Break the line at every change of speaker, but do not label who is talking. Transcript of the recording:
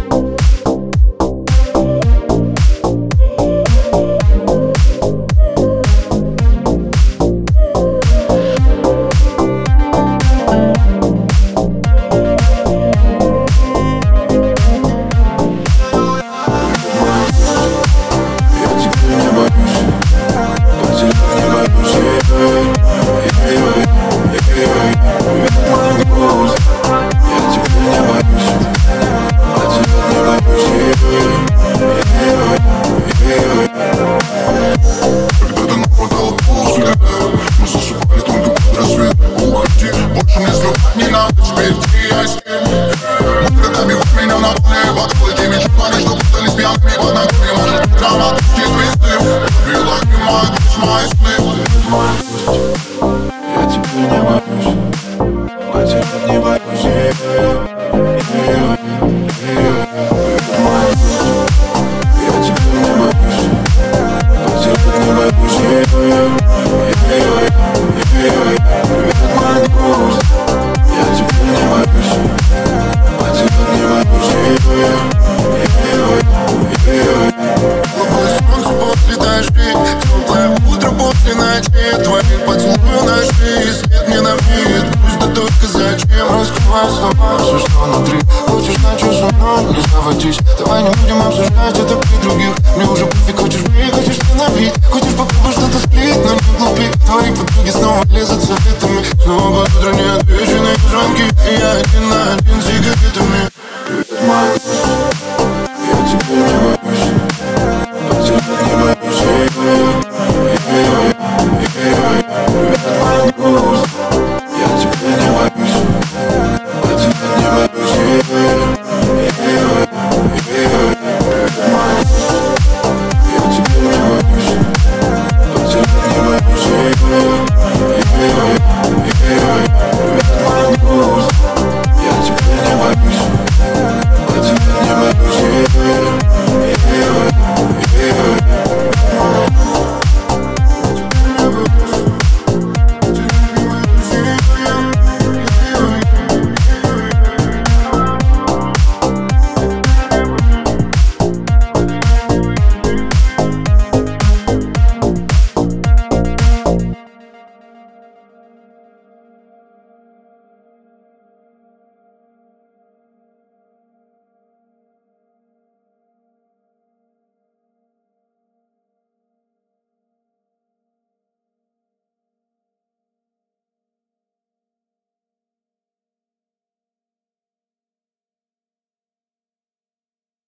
Твои поцелуи нашли, свет мне на вид. Пусть да только зачем раскрывать слова, все, что внутри. Хочешь ночью со мной, не заводись. Давай не будем обсуждать это при других. Мне уже пофиг, хочешь бей, хочешь ненавидь. Хочешь попробуй что-то сплить, но не глупи. Твои подруги снова лезут советами. Снова под утро не отвечу на их звонки. И я один на один с сигаретами. Привет, моя